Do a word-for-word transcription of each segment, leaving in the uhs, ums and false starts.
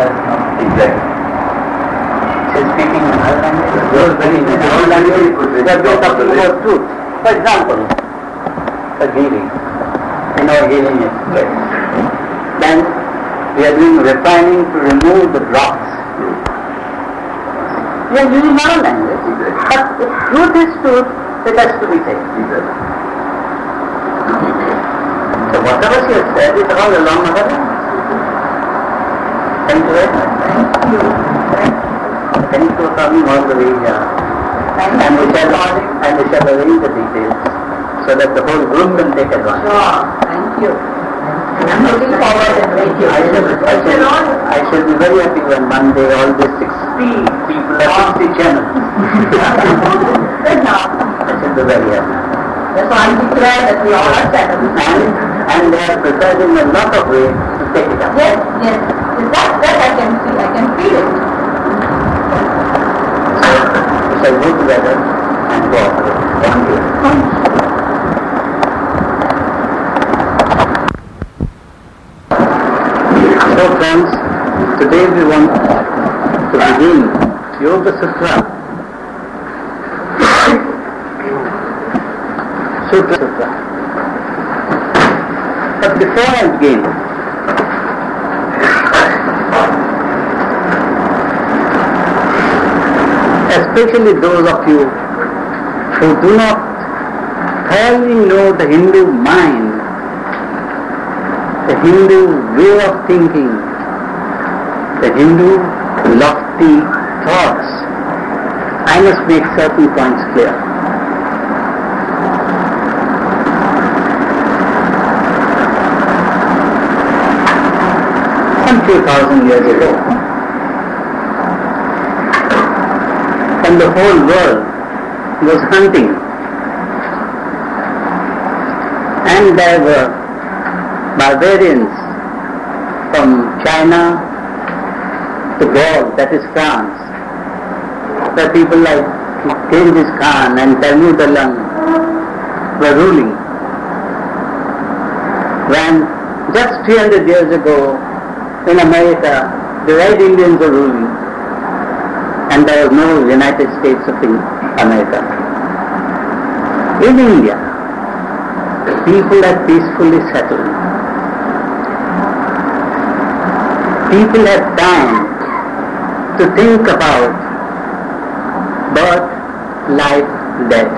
Exactly. So speaking in our language, in our language, we are talking about truth. For example, for healing, in our healing exercise, then we are doing refining to remove the blocks. We are using our language, but if truth is truth, it has to be said. So whatever she has said is all along our language. Thank you very much. Thank you. Thank you for coming all the way here. And we shall and we shall arrange the details so that the whole group can take advantage. Sure. Thank you. I'm looking forward and thank you. I shall, I shall, I shall be very happy when one day all these sixty people are sixty channels. Good now. I shall be very happy. That's why I'm declared that we all are channels. And, and they are prepared in a lot of ways to take it up. Yes, yes. That, that I can see. I can feel it. So we shall go together and cooperate. Thank you. Thank you. So friends, today we want to begin Yoga Sutra. Sutra Sutra. But before I begin, especially those of you who do not thoroughly know the Hindu mind, the Hindu way of thinking, the Hindu lofty thoughts, I must make certain points clear. Some few thousand years ago, when the whole world was hunting, and there were barbarians from China to Gaul, that is France, where people like Genghis Khan and Talmud Alam were ruling. When just three hundred years ago in America, the Red Indians were ruling, and there was no United States of America. In India, people had peacefully settled. People had time to think about birth, life, death.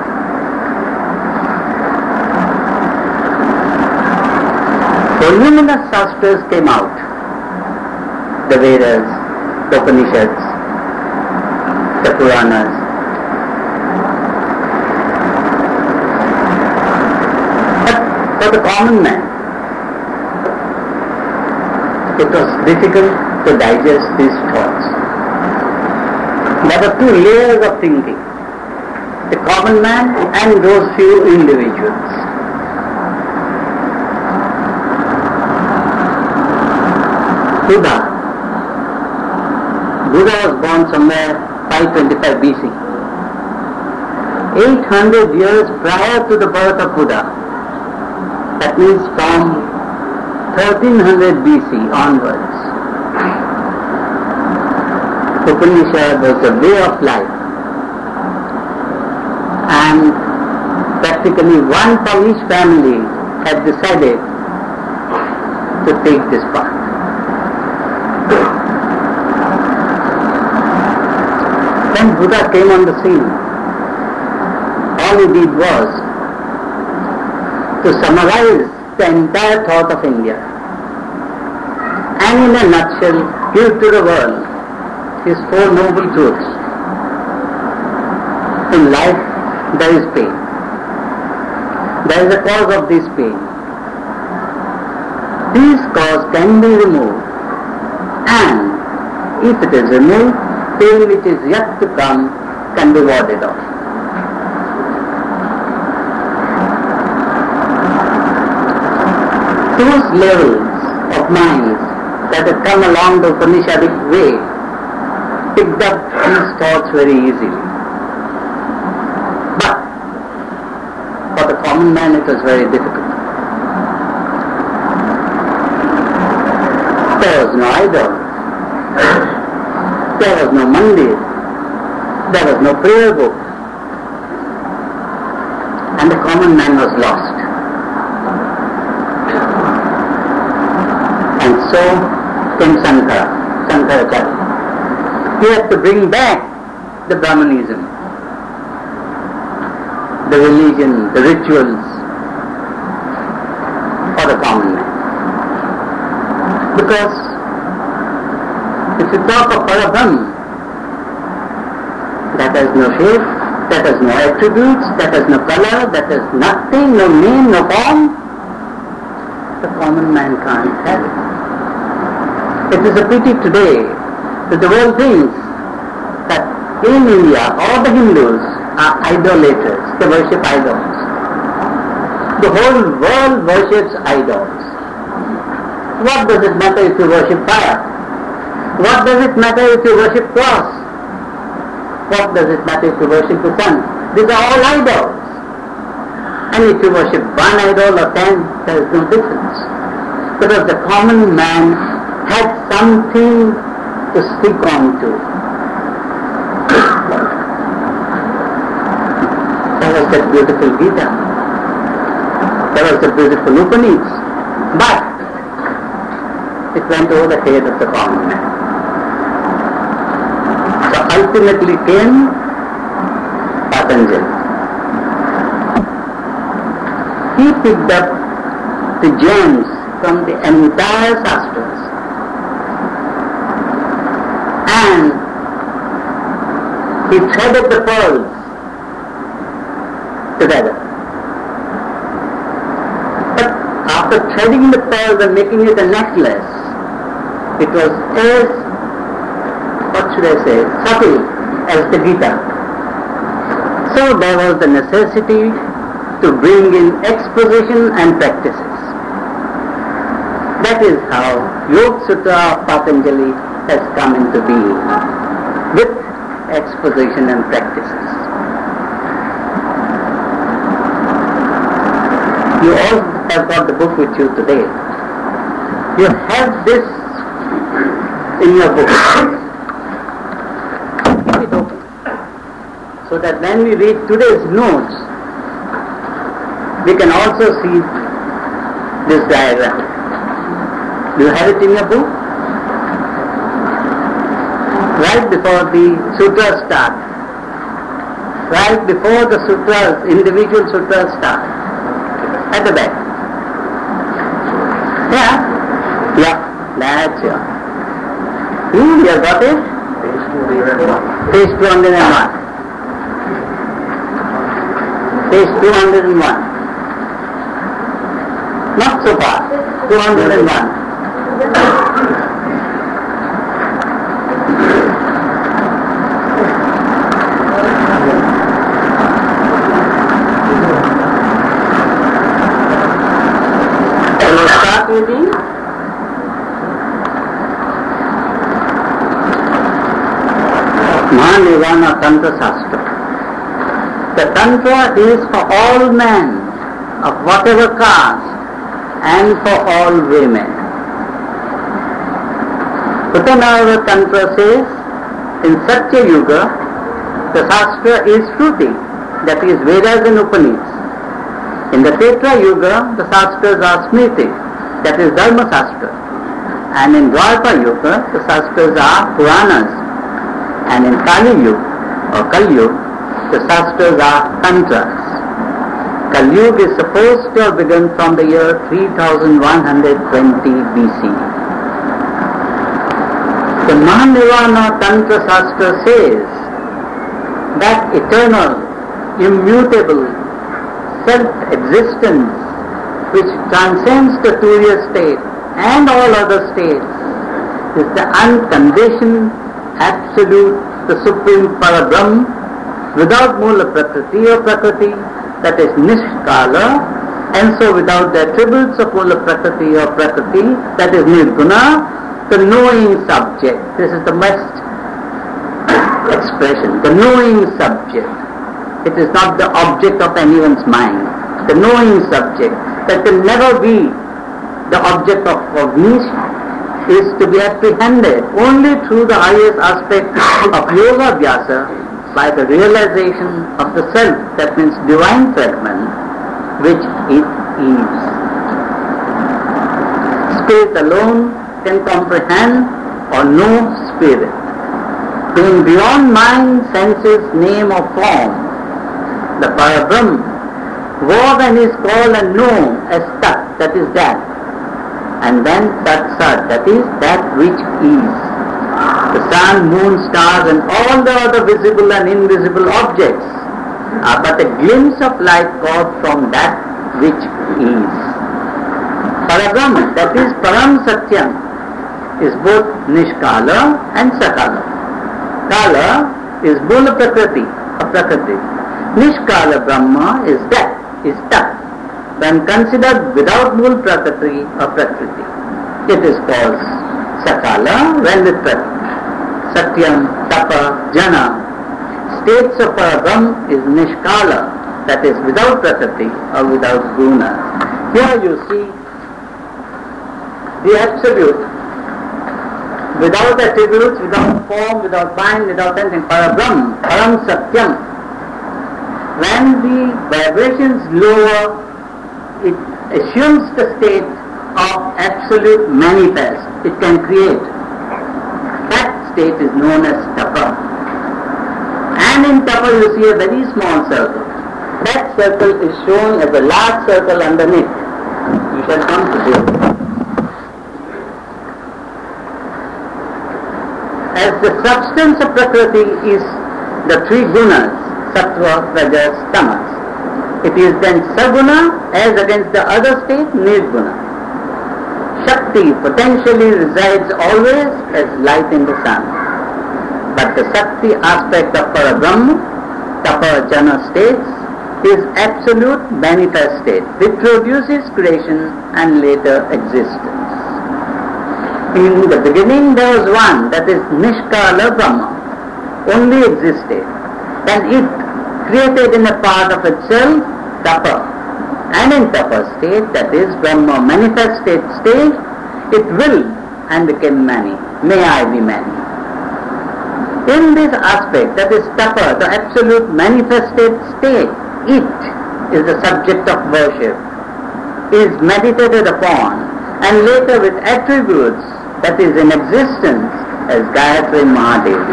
Voluminous Shastras came out, the Vedas, the Upanishads, the Puranas. But for the common man, it was difficult to digest these thoughts. There were two layers of thinking, the common man and those few individuals. Buddha. Buddha was born somewhere five twenty-five B C. eight hundred years prior to the birth of Buddha. That means from thirteen hundred B C onwards. Upanishad was the way of life. And practically one from each family had decided to take this path. When Buddha came on the scene, all he did was to summarize the entire thought of India and in a nutshell give to the world his four noble truths. In life there is pain. There is a cause of this pain. This cause can be removed, and if it is removed, pain which is yet to come can be warded off. Those levels of minds that have come along the Upanishadic way picked up these thoughts very easily. But for the common man it was very difficult. There was no idol, There was no mandir, there was no prayer book, and the common man was lost. And so came Sankara, Sankaracharya. He had to bring back the Brahmanism, the religion, the rituals for the common man. Because if you talk of Parabrahm, that has no shape, that has no attributes, that has no color, that has nothing, no name, no form, the common man can't have it. It is a pity today that the world thinks that in India all the Hindus are idolaters, they worship idols. The whole world worships idols. What does it matter if you worship fire? What does it matter if you worship cross? What does it matter if you worship the sun? These are all idols. And if you worship one idol or ten, there is no difference. Because the common man had something to stick on to. There was that beautiful Gita. There was the beautiful Upanishads. But it went over the head of the common man. So ultimately came Patanjali. He picked up the gems from the entire Shastras and he threaded the pearls together. But after threading the pearls and making it a necklace, it was as, what should I say, subtle as the Gita. So there was the necessity to bring in exposition and practices. That is how Yoga Sutra of Patanjali has come into being, with exposition and practices. You all have got the book with you today. You have this in your book. Keep it open, so that when we read today's notes, we can also see this diagram. Do you have it in your book? Right before the sutras start, right before the sutras, individual sutras start, at the back. Yeah? Yeah, that's it. Hmm, you have got it? Page two hundred one. Page two hundred one. Not so far. two hundred one. Can we start reading? Mahanirvana Tantra Shastra. The Tantra is for all men of whatever caste and for all women. Uttanarava Tantra says, in Satya Yuga, the Shastra is Shruti, that is Vedas and Upanishads. In the Tetra Yuga, the Shastras are Smriti, that is Dharma Shastra. And in Dwapara Yuga, the Shastras are Puranas. And in Kali Yuga, or Kali Yuga, the Shastras are Tantras. Kali Yuga is supposed to have begun from the year three thousand one hundred twenty B C. The Mahanirvana Tantra Shastra says that eternal, immutable self-existence which transcends the Turiya state and all other states is the unconditioned, absolute, the supreme Parabrahm without Mula Prakriti or Prakriti, that is Nishkala, and so without the attributes of Mula Prakriti or Prakriti, that is Nirguna, the knowing subject. This is the best expression, the knowing subject. It is not the object of anyone's mind. The knowing subject that can never be the object of cognition, is to be apprehended only through the highest aspect of yoga abhyasa, by the realization of the self, that means divine fragment, which it is. Spirit alone can comprehend or know spirit. Being beyond mind, senses, name or form, the Parabrahm was and is called and known as Tat, that is that. And then Tat Sat, that is that which is. The sun, moon, stars and all the other visible and invisible objects are but a glimpse of light caught from that which is. Parabrahm, that is Param Satyam, is both Nishkala and Sakala. Kala is Mula Prakriti, a Prakriti. Nishkala Brahma is that, is Tat. When considered without Mula Prakriti, a Prakriti, it is called Sakala when with Prakriti. Satyam, Tapa, Jana. States of Parabrahm is Nishkala, that is without Prakriti or without Guna. Here you see the Absolute, without attributes, without form, without mind, without anything. Parabrahm, Param Satyam. When the vibrations lower, it assumes the state of absolute manifest. It can create. That state is known as Tapa. And in Tapa you see a very small circle. That circle is shown as a large circle underneath. You shall come to this. As the substance of Prakriti is the three gunas, Sattva, Rajas, Tamas. It is then Saguna as against the other state, Nirguna. Shakti potentially resides always as light in the sun. But the Shakti aspect of Parabrahm, Tapa Jana states, is absolute manifest state, which produces creation and later existence. In the beginning there was one, that is Nishkala Brahma, only existed. Then it created in a part of itself Tapa. And in Tapa state, that is Brahma manifested state, it will and became many. May I be many. In this aspect, that is Tapa, the absolute manifested state, it is the subject of worship, is meditated upon, and later with attributes that is in existence as Gayatri Mahadevi.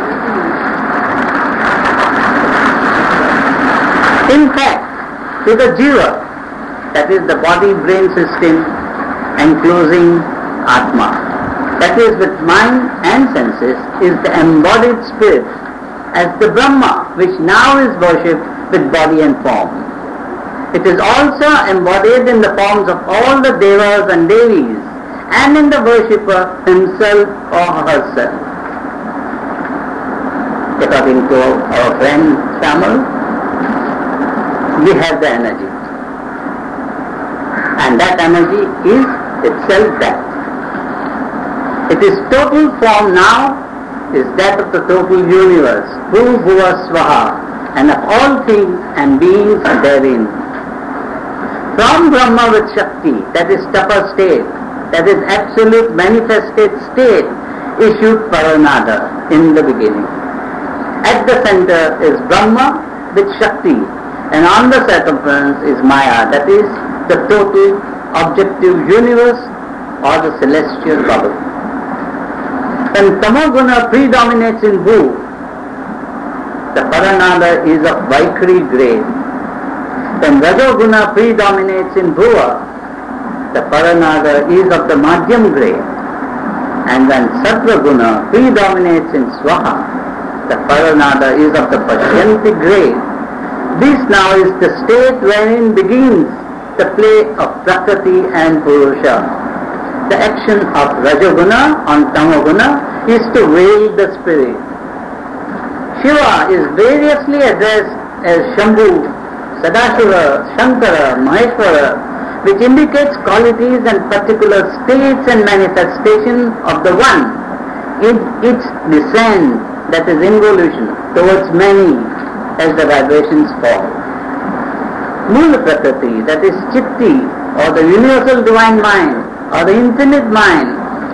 In fact, to the Jiva, that is the body-brain system enclosing Atma, that is with mind and senses, is the embodied spirit as the Brahma, which now is worshipped with body and form. It is also embodied in the forms of all the Devas and Devis, and in the worshipper himself or herself. According to our friend Samuel, we have the energy. And that energy is itself that. It is total form now, is that of the total universe, Bhu Bhuva Swaha, and of all things and beings therein. From Brahma with Shakti, that is Tapa state, that is absolute manifested state, issued Paranada in the beginning. At the center is Brahma with Shakti, and on the circumference is Maya, that is the total objective universe or the celestial bubble. When Tamoguna predominates in Bhu, the Paranada is of Vaikri grade. When Rajoguna predominates in Bhuva, the Paranada is of the Madhyam grade. And when Sattva-guna predominates in Swaha, the Paranada is of the Pashyanti grade. This now is the state wherein begins the play of Prakriti and Purusha. The action of Rajoguna on Tamoguna is to veil the spirit. Shiva is variously addressed as Shambhu, Sadashiva, Shankara, Maheshwara, which indicates qualities and particular states and manifestation of the one in its descent, that is involution, towards many as the vibrations fall. Mula Prakriti, that is Chitti, or the universal divine mind, or the infinite mind,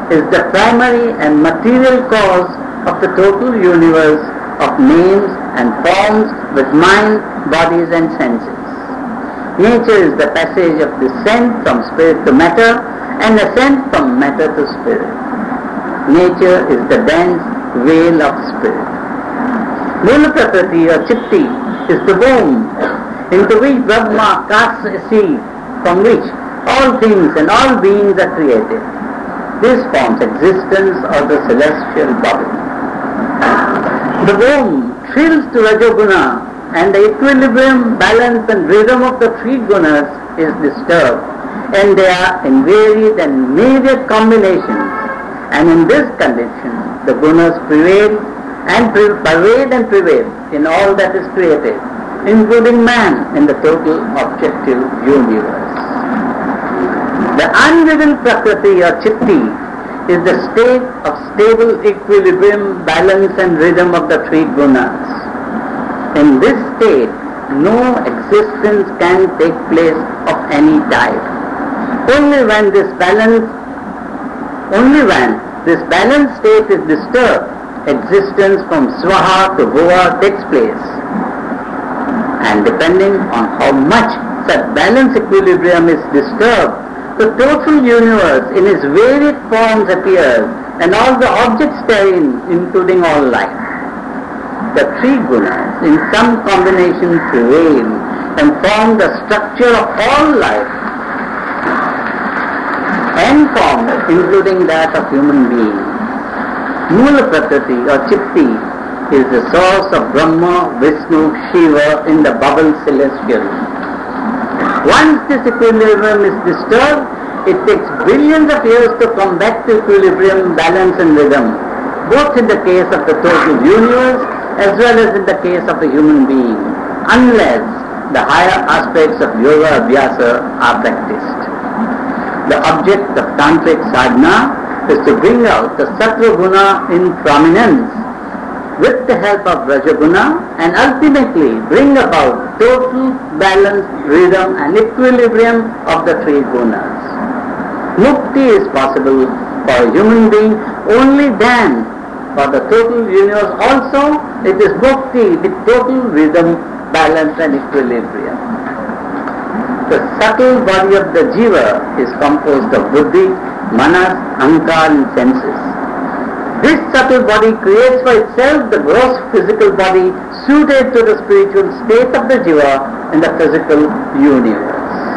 is the primary and material cause of the total universe of names and forms with mind, bodies and senses. Nature is the passage of descent from spirit to matter and ascent from matter to spirit. Nature is the dense veil of spirit. Mula Prakriti or Chitti is the womb into which Brahma casts a seed from which all things and all beings are created. This forms existence of the celestial body. The womb thrills to Rajoguna and the equilibrium, balance and rhythm of the three gunas is disturbed, and they are in varied and myriad combinations, and in this condition the gunas prevail and pre- pervade and prevail in all that is created, including man in the total objective universe. The unrevealed Prakriti or Chitti is the state of stable equilibrium, balance and rhythm of the three gunas. In this state, no existence can take place of any type. Only when this balance, only when this balanced state is disturbed, existence from Swaha to Bhuva takes place. And depending on how much such balanced equilibrium is disturbed, the total universe in its varied forms appears, and all the objects therein, including all life. The three gunas in some combination prevail and form the structure of all life and forms, including that of human beings. Mula Prakriti or Chitti is the source of Brahma, Vishnu, Shiva in the bubble celestial. Once this equilibrium is disturbed, it takes billions of years to come back to equilibrium, balance and rhythm, both in the case of the total universe as well as in the case of the human being, unless the higher aspects of yoga abhyasa are practiced. The object of tantric sadhana is to bring out the sattva guna in prominence with the help of Rajaguna and ultimately bring about total balance, rhythm and equilibrium of the three gunas. Mukti is possible for a human being only then. For the total universe also, it is mukti with total rhythm, balance and equilibrium. The subtle body of the jiva is composed of buddhi, manas, ahankara and senses. This subtle body creates for itself the gross physical body suited to the spiritual state of the jiva in the physical universe.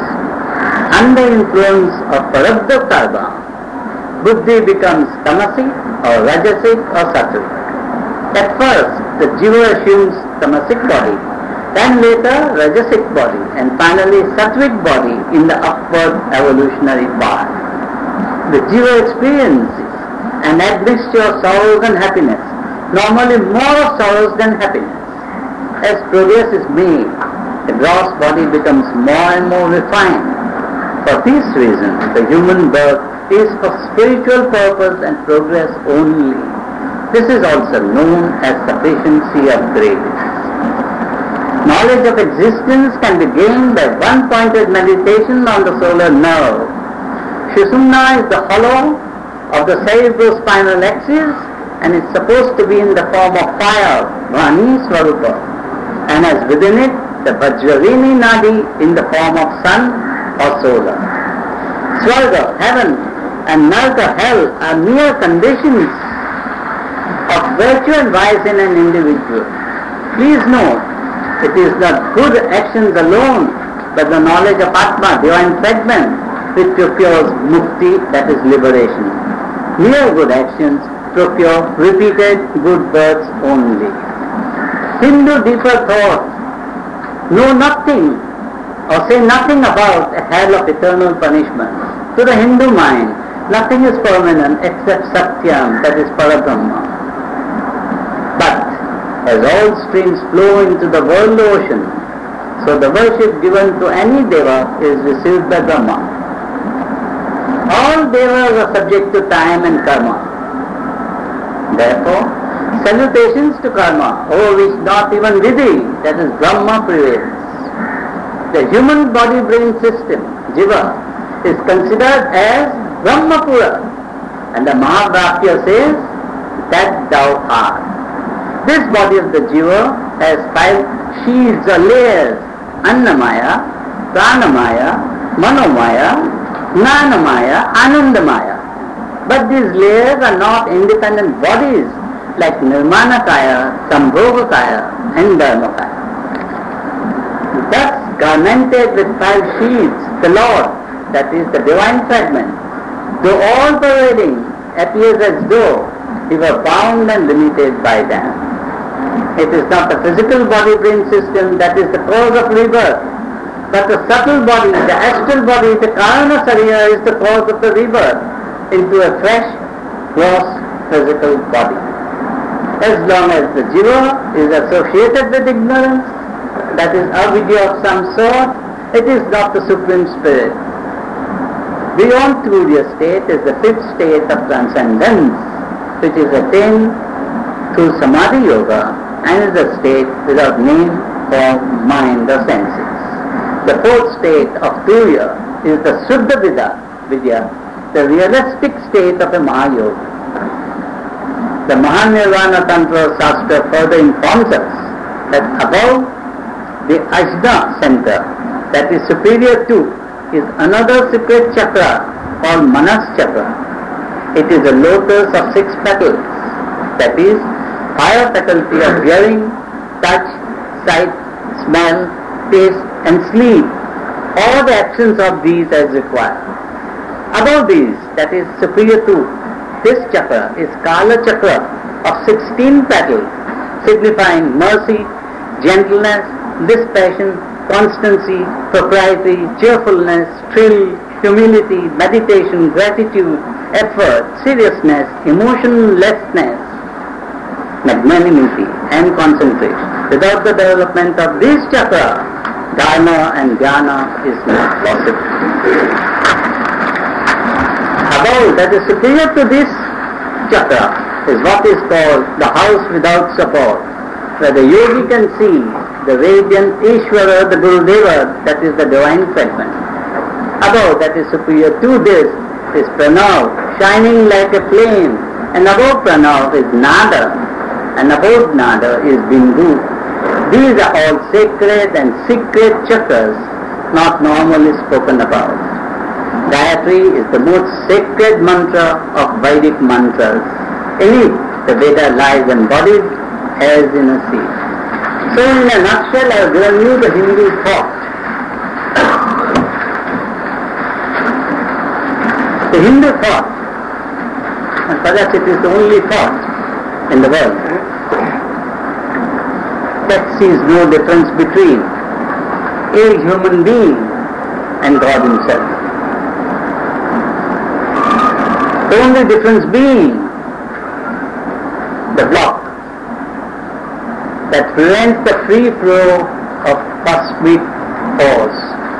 Under influence of Prarabdha karma, buddhi becomes tamasic or rajasic or sattvic. At first, the jiva assumes tamasic body, then later rajasic body, and finally sattvic body in the upward evolutionary path. The jiva experiences an admixture of sorrows and happiness, normally more of sorrows than happiness. As progress is made, the gross body becomes more and more refined. For this reason, the human birth is for spiritual purpose and progress only. This is also known as sufficiency of grace. Knowledge of existence can be gained by one-pointed meditation on the solar nerve. Sushumna is the hollow of the cerebrospinal axis and is supposed to be in the form of fire, Vani Swarupa, and has within it the Vajrarini Nadi in the form of sun or solar. Swarga, heaven, and Naraka, hell are mere conditions of virtue and vice in an individual. Please note, it is not good actions alone, but the knowledge of Atma, divine fragment, which procures mukti, that is liberation. Mere good actions procure repeated good births only. Hindu deeper thoughts know nothing or say nothing about a hell of eternal punishment. To the Hindu mind, nothing is permanent except Satyam, that is Parabrahma. But as all streams flow into the world ocean, so the worship given to any deva is received by Brahma. All devas are subject to time and karma. Therefore, salutations to karma, over which not even Vidhi, that is Brahma, prevails. The human body-brain system, Jiva, is considered as Brahmapura, And the Mahabhakya says that thou art. This body of the jiva has five sheaths or layers: Annamaya, Pranamaya, Manomaya, Jnanamaya, Anandamaya. But these layers are not independent bodies like Nirmanakaya, Sambhogakaya and Dharmakaya. Thus garmented with five sheaths, the Lord, that is the divine fragment, though all pervading, appears as though he were bound and limited by them. It is not the physical body-brain system that is the cause of rebirth, but the subtle body, the astral body, the Karana Sarira is the cause of the rebirth into a fresh, gross physical body. As long as the jiva is associated with ignorance, that is avidya of some sort, it is not the Supreme Spirit. Beyond Turiya state is the fifth state of transcendence, which is attained through Samadhi Yoga and is a state without name, form, mind or senses. The fourth state of Turiya is the Suddha Vidya, Vidya, the realistic state of a Mahayoga. The Mahanirvana Tantra Shastra further informs us that above the Ajna center, that is superior to, is another secret chakra called Manas Chakra. It is a lotus of six petals, that is, higher faculty of hearing, touch, sight, smell, taste and sleep. All the actions of these as required. Above these, that is superior to, this chakra is Kala Chakra of sixteen petals, signifying mercy, gentleness, dispassion, constancy, propriety, cheerfulness, thrill, humility, meditation, gratitude, effort, seriousness, emotionlessness, magnanimity and concentration. Without the development of this chakra, dharma and jnana is not possible. Above, that is superior to this chakra, is what is called the house without support, where the yogi can see the radiant Ishvara, the Gurudeva, that is the divine fragment. Above, that is superior to this, is Pranav, shining like a flame, and above Pranav is Nada, and above Nada is Bindu. These are all sacred and secret chakras, not normally spoken about. Gayatri is the most sacred mantra of Vedic mantras. In it, the Veda lies embodied as in a seed. So in a nutshell, I have given you the Hindu thought. The Hindu thought, and perhaps it is the only thought in the world, that sees no difference between a human being and God himself. The only difference being the block that prevents the free flow of cosmic force.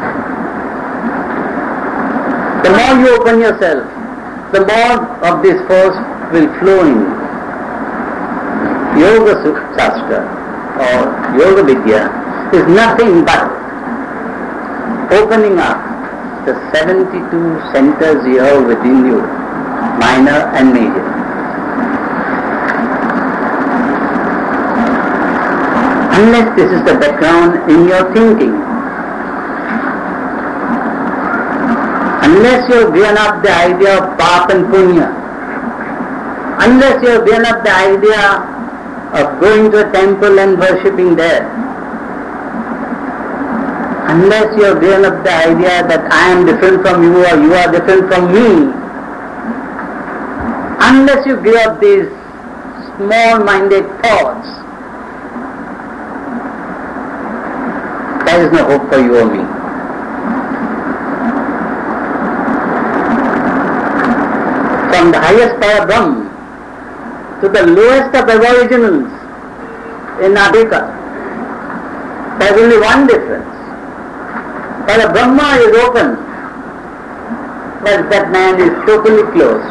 The more you open yourself, the more of this force will flow in. Yoga Shastra or Yoga Vidya is nothing but opening up the seventy-two centers you have within you, minor and major. Unless this is the background in your thinking, unless you have given up the idea of Pap and Punya, unless you have given up the idea of going to a temple and worshipping there, unless you have given up the idea that I am different from you or you are different from me, unless you give up these small-minded thoughts, there is no hope for you or me. From the highest power Brahm to the lowest of aboriginals in Africa, there is only one difference. While a Brahma is open, while that man is totally closed.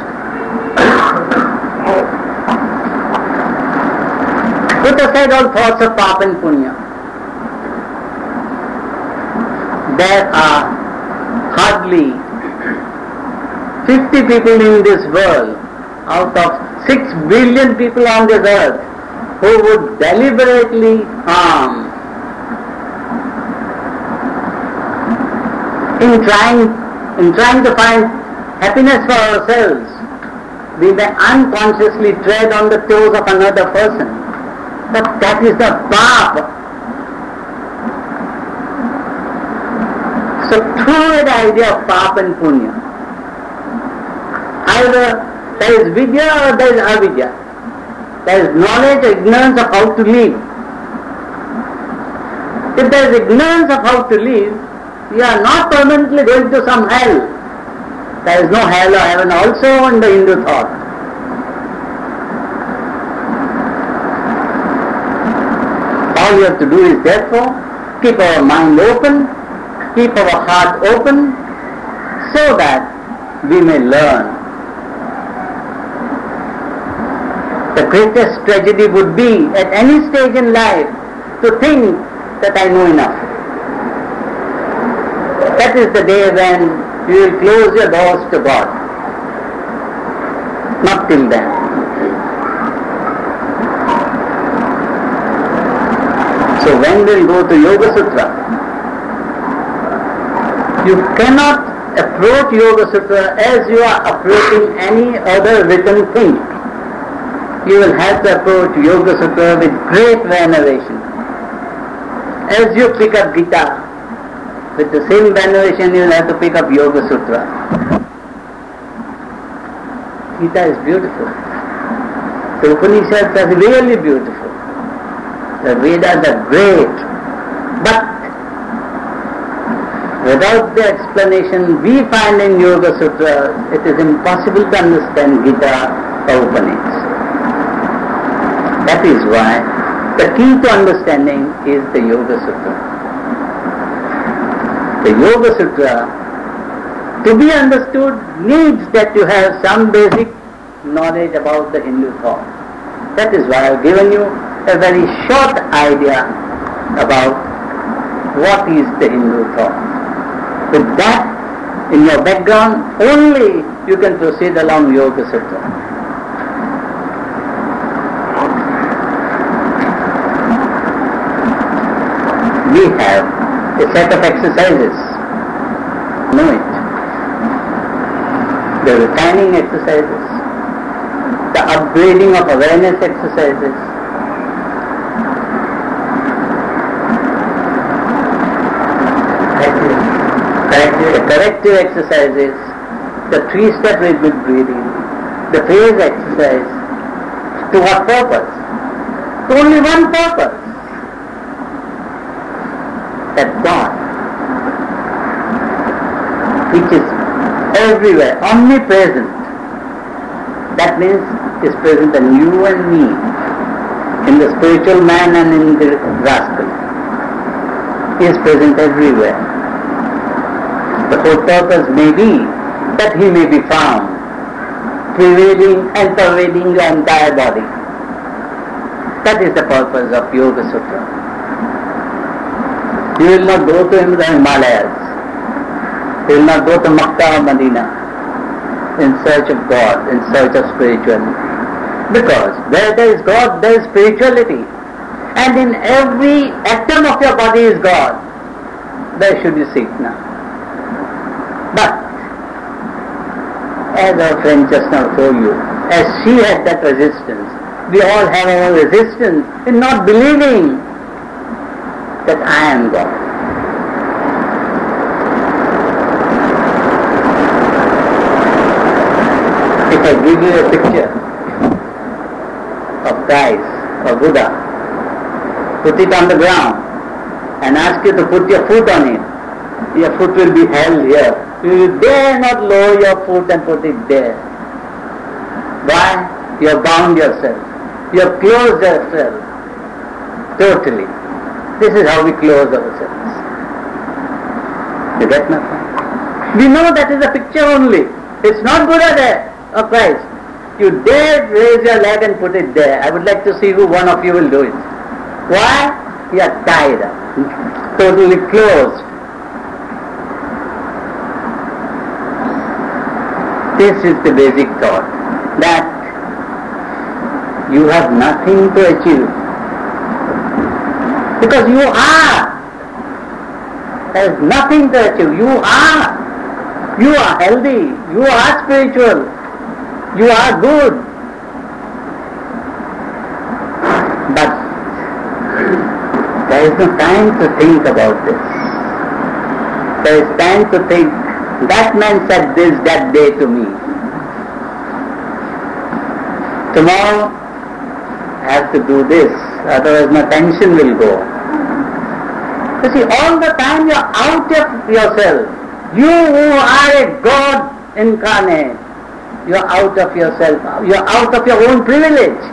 Put aside all thoughts of Pap and Punya. There are hardly fifty people in this world out of six billion people on this earth who would deliberately harm in trying, in trying to find happiness for ourselves, we may unconsciously tread on the toes of another person. But that is the path. So through the idea of pap and punya, either there is vidya or there is avidya. There is knowledge, ignorance of how to live. If there is ignorance of how to live, you are not permanently going to some hell. There is no hell or heaven also in the Hindu thought. All you have to do is therefore keep our mind open, keep our heart open, so that we may learn. The greatest tragedy would be at any stage in life to think that I know enough. That is the day when you will close your doors to God. Not till then. So when we go to Yoga Sutra, you cannot approach Yoga Sutra as you are approaching any other written thing. You will have to approach Yoga Sutra with great veneration. As you pick up Gita, with the same veneration you will have to pick up Yoga Sutra. Gita is beautiful. The Upanishads are really beautiful. The Vedas are great. But without the explanation we find in Yoga Sutra, it is impossible to understand Gita or Upanishads. That is why the key to understanding is the Yoga Sutra. The Yoga Sutra, to be understood, needs that you have some basic knowledge about the Hindu thought. That is why I have given you a very short idea about what is the Hindu thought. With that in your background, only you can proceed along Yoga Sutra. We have a set of exercises. Know it. The refining exercises, the upgrading of awareness exercises, the corrective exercises, the three-step rhythmic breathing, the phase exercise. To what purpose? To only one purpose. That God, which is everywhere, omnipresent, that means is present in you and me, in the spiritual man and in the rascal. He is present everywhere. The whole purpose may be that he may be found, prevailing and pervading the entire body. That is the purpose of Yoga Sutra. You will not go to him the Himalayas. You will not go to Makkah or Medina in search of God, in search of spirituality. Because where there is God, there is spirituality. And in every atom of your body is God. Where should you seek now? But, as our friend just now told you, as she had that resistance, we all have our resistance in not believing that I am God. If I give you a picture of Christ or Buddha, put it on the ground and ask you to put your foot on it, your foot will be held here. You dare not lower your foot and put it there. Why? You have bound yourself. You have closed yourself totally. This is how we close ourselves. You get my point? We know that is a picture only. It's not Buddha there or Christ. You dare raise your leg and put it there. I would like to see who one of you will do it. Why? You are tied up, totally closed. This is the basic thought, that you have nothing to achieve. Because you are. There is nothing to achieve. You are. You are healthy. You are spiritual. You are good. But there is no time to think about this. There is time to think, that man said this that day to me. Tomorrow I have to do this, otherwise my pension will go. You see, all the time you are out of yourself. You who are a God incarnate, you are out of yourself. You are out of your own privilege.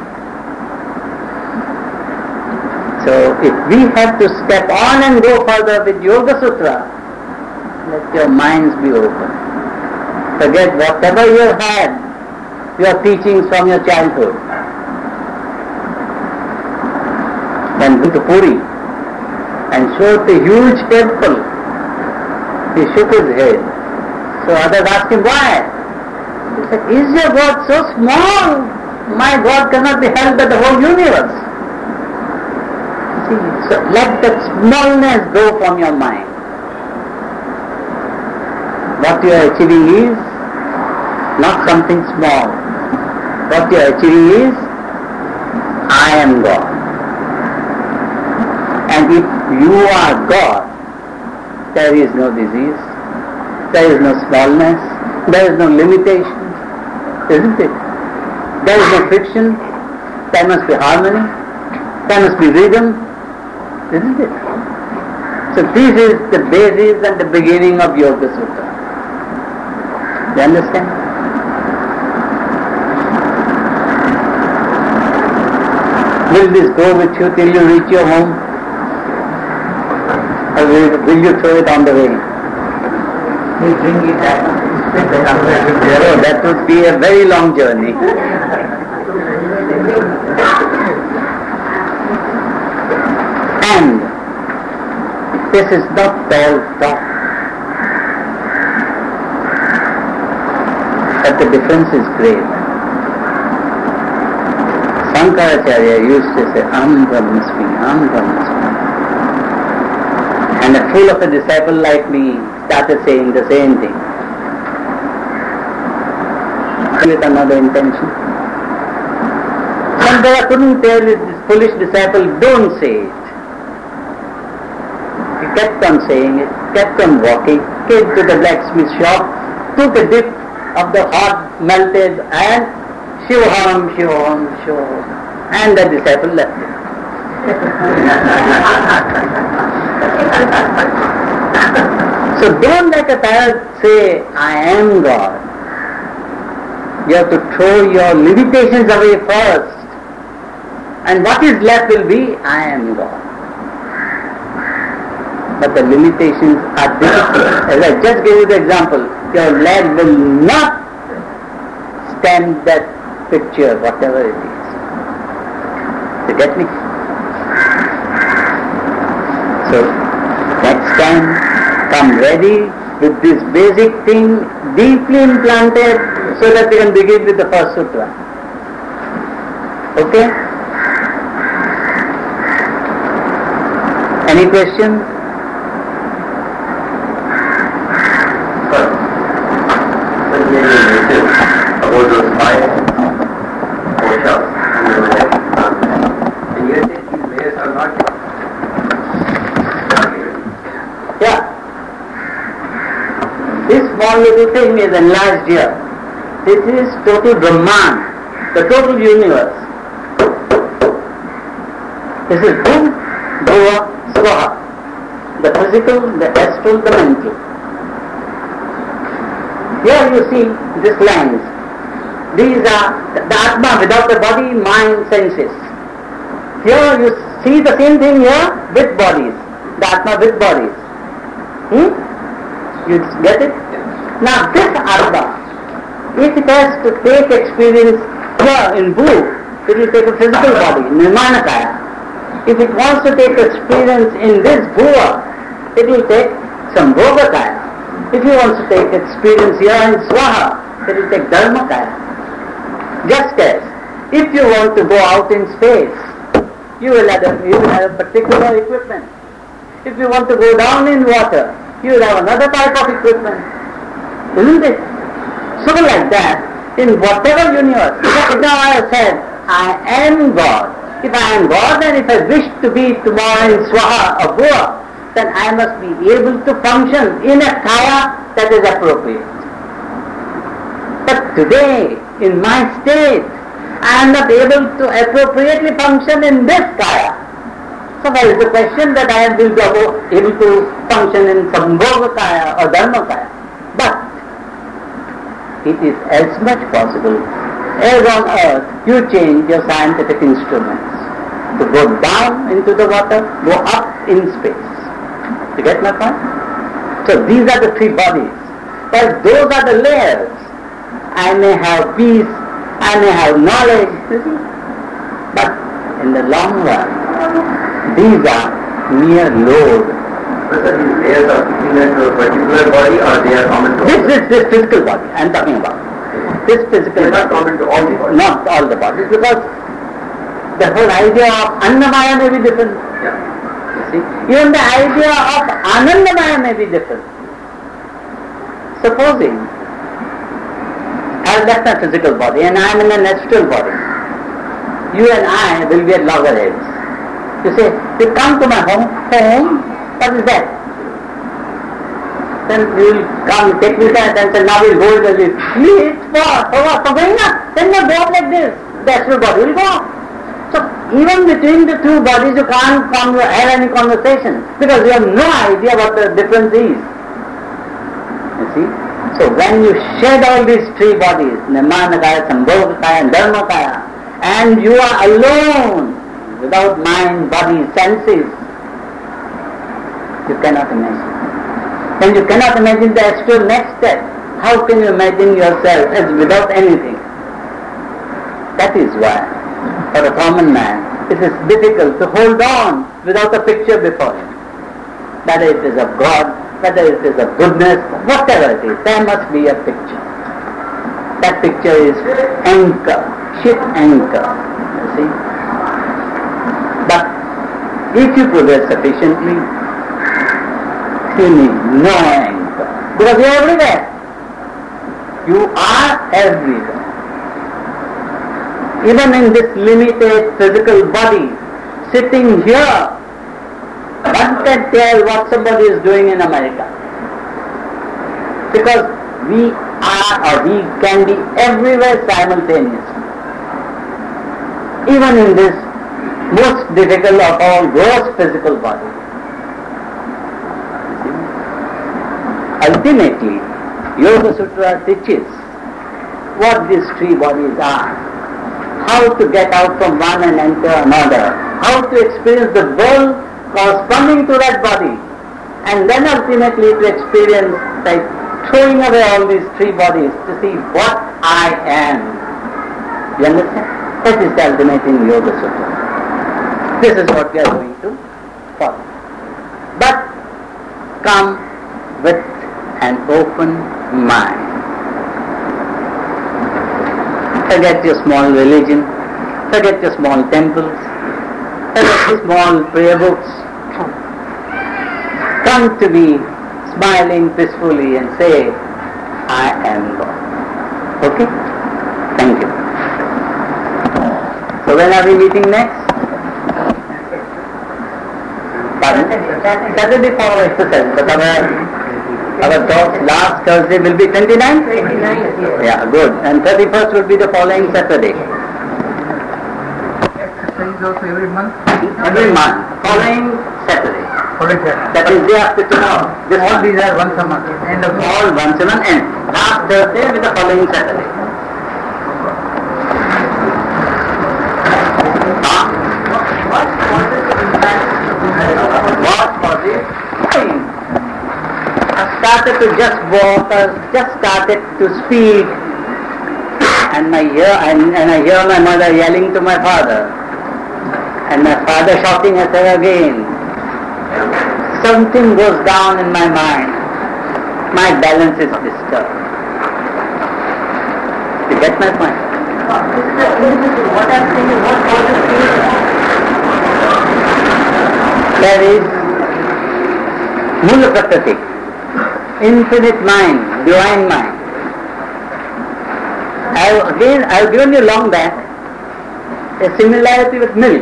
So if we have to step on and go further with Yoga Sutra, let your minds be open. Forget whatever you have had, your teachings from your childhood. Then go to Puri and showed the huge temple. He shook his head. So others asked him why. He said, is your God so small? My God cannot be held by the whole universe. See, so let that smallness go from your mind. What you are achieving is not something small. What you are achieving is, I am God. And if you are God, there is no disease, there is no smallness, there is no limitation, isn't it? There is no friction, there must be harmony, there must be rhythm, isn't it? So this is the basis and the beginning of Yoga Sutra. You understand? Will this go with you till you reach your home? Or will, will you throw it on the way? We bring it back. Oh, that would be a very long journey. And this is not all talk. But the difference is great. Shankaracharya used to say, Aham Brahmasmi, Aham Brahmasmi. And a fool of a disciple like me started saying the same thing. With another intention. Shankara couldn't tell his foolish disciple, don't say it. He kept on saying it, kept on walking, came to the blacksmith shop, took a dip of the hot melted and Shivoham, Shivoham, Shivoham. And the disciple left it. So don't let a parrot say, I am God. You have to throw your limitations away first. And what is left will be, I am God. But the limitations are difficult. As I just gave you the example, your leg will not stand that picture, whatever it is. You get me? So, next time, come ready with this basic thing deeply implanted so that we can begin with the first sutra. Okay? Any question? About those five push-ups, and you said these layers are not. Yeah. This small little thing is enlarged here. This is total Brahman, the total universe. This is Bhum, Bhuva, Swaha. The physical, the astral, the mental. Here you see this lens. These are the Atma without the body, mind, senses. Here you see the same thing here with bodies. The Atma with bodies. Hmm? You get it? Now this Atma, if it has to take experience here in Bhu, it will take a physical body, Nirmanakaya. If it wants to take experience in this Bhuva, it will take some Bhogakaya. If he wants to take experience here in Swaha, it will take Dharmakaya. Just as If you want to go out in space, you will have a, you will have a particular equipment. If you want to go down in water, you will have another type of equipment. Isn't it? So like that, in whatever universe, now I have said, I am God. If I am God and if I wish to be tomorrow in Swaha or Bhuva, then I must be able to function in a kaya that is appropriate. But today, in my state, I am not able to appropriately function in this kaya. So there is the question that I will be able to function in Sambhoga kaya or Dharma kaya. But it is as much possible as on earth you change your scientific instruments to go down into the water, go up in space. You get my point? So these are the three bodies. But those are the layers. I may have peace, I may have knowledge, you see. But in the long run, these are mere load. But are these layers are peculiar to a particular body or they are common to all? This is this physical body I am talking about. This physical They are not body. common to all the bodies. Not all the bodies, because the whole idea of Annamaya may be different. Yeah. You see? Even the idea of Anandamaya may be different. Supposing I have left my physical body and I am in an astral body. You and I will be at loggerheads. You say, you come to my home, home, what is that? Then you will come, take me there and say, now we'll hold the lift. Lift for, for what? For going up. Then you go up like this. The astral body will go up. So even between the two bodies you can't form, have any conversation because you have no idea what the difference is. You see? So when you shed all these three bodies, Nirmanakaya, Sambhogakaya and Dharmakaya, and you are alone, without mind, body, senses, you cannot imagine. When you cannot imagine the astral next step, how can you imagine yourself as without anything? That is why, for a common man, it is difficult to hold on without a picture before him. Whether it is of God, whether it is of goodness, whatever it is, there must be a picture. That picture is anchor, ship anchor, you see. But if you progress sufficiently, you need no anchor, because you are everywhere. You are everywhere. Even in this limited physical body, sitting here, one can tell what somebody is doing in America. Because we are or we can be everywhere simultaneously. Even in this most difficult of all gross physical body. Ultimately, Yoga Sutra teaches what these three bodies are, how to get out from one and enter another, how to experience the world corresponding to that body, and then ultimately to experience like throwing away all these three bodies to see what I am. You understand? That is the ultimate in Yoga Sutra. This is what we are going to follow. But come with an open mind. Forget your small religion, forget your small temples, forget your small prayer books. Come to me smiling peacefully and say, I am God. Okay? Thank you. So when are we meeting next? Pardon? Saturday for exercise, but our Our talk last Thursday will be twenty-ninth? twenty-ninth, yes. Yeah, good. And thirty-first will be the following Saturday. Exercise also every month? Every month. Following Saturday. Following Saturday. That is day after tomorrow. This All one. these are once a month. End of All once in an end. Last Thursday with the following Saturday. Huh? What was it? I started to just walk, I just started to speak, and I hear and, and I hear my mother yelling to my father, and my father shouting at her again. Something goes down in my mind. My balance is disturbed. You get my point? is the individual. What I'm saying is what causes fear. There is Mula Prakriti, infinite mind, divine mind. I have again, I have given you long back a similarity with milk.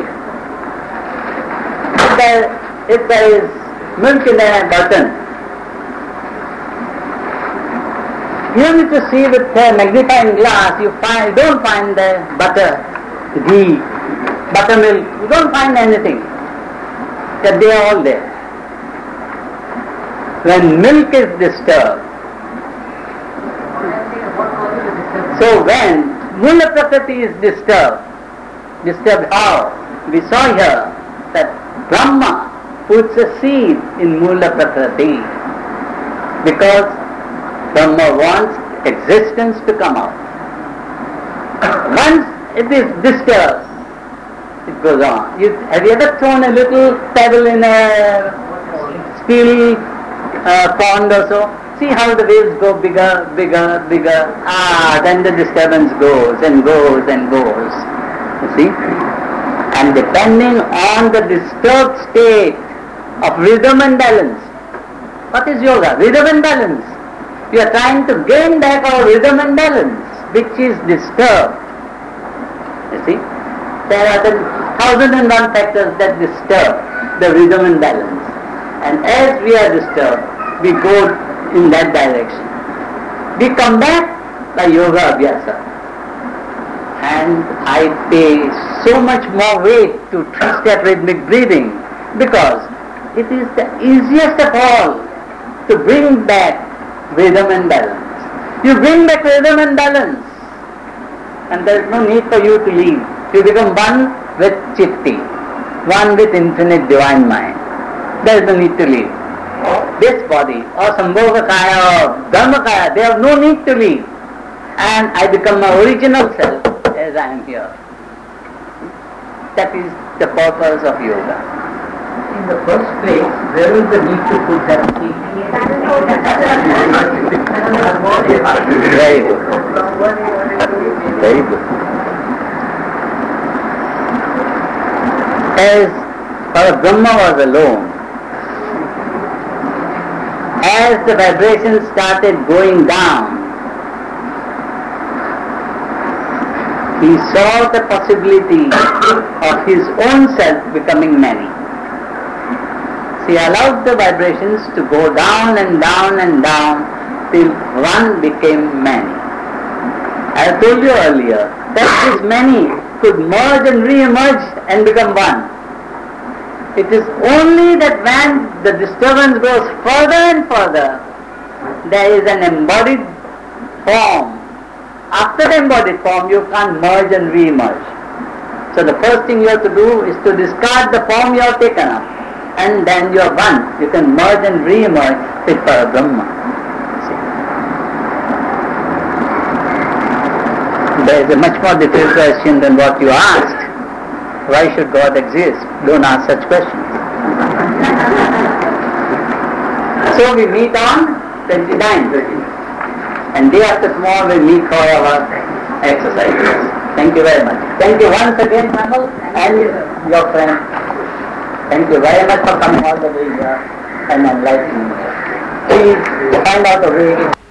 If there, if there is milk in a bottle, you need to see with a magnifying glass, you find, you don't find the butter, ghee, buttermilk, you don't find anything. That they are all there. When milk is disturbed, so when Mula Prakriti is disturbed, disturbed how? We saw here that Brahma puts a seed in Mula Prakriti because Brahma wants existence to come out. Once it is disturbed, it goes on. You, have you ever thrown a little pebble in a steel uh, pond or so? See how the waves go bigger, bigger, bigger. Ah, then the disturbance goes and goes and goes. You see? And depending on the disturbed state of rhythm and balance. What is yoga? Rhythm and balance. We are trying to gain back our rhythm and balance, which is disturbed. You see? There are the thousand and one factors that disturb the rhythm and balance. And as we are disturbed, we go in that direction. We come back by yoga abhyasa. And I pay so much more weight to three-step rhythmic breathing because it is the easiest of all to bring back rhythm and balance. You bring back rhythm and balance and there is no need for you to leave. You become one with Chitti, one with infinite divine mind. There is no need to leave. This body or Sambhogakaya or Dharmakaya, they have no need to leave. And I become my original self as I am here. That is the purpose of yoga. In the first place, where is the need to put that seed? Very good. Very good. As Parabrahma was alone, as the vibration started going down, he saw the possibility of his own self becoming many. So he allowed the vibrations to go down and down and down till one became many. I told you earlier that this many could merge and re-emerge and become one. It is only that when the disturbance goes further and further, there is an embodied form. After the embodied form, you can't merge and re-emerge. So the first thing you have to do is to discard the form you have taken up. And then you are one. You can merge and re-emerge with Parabrahma. There is a much more detailed question than what you asked. Why should God exist? Don't ask such questions. So we meet on twenty-ninth. And day after tomorrow we meet for our exercises. Thank you very much. Thank you once again, Mangal, and your friend. Thank you very much for coming all the way here and enlightening me. Please find out a way.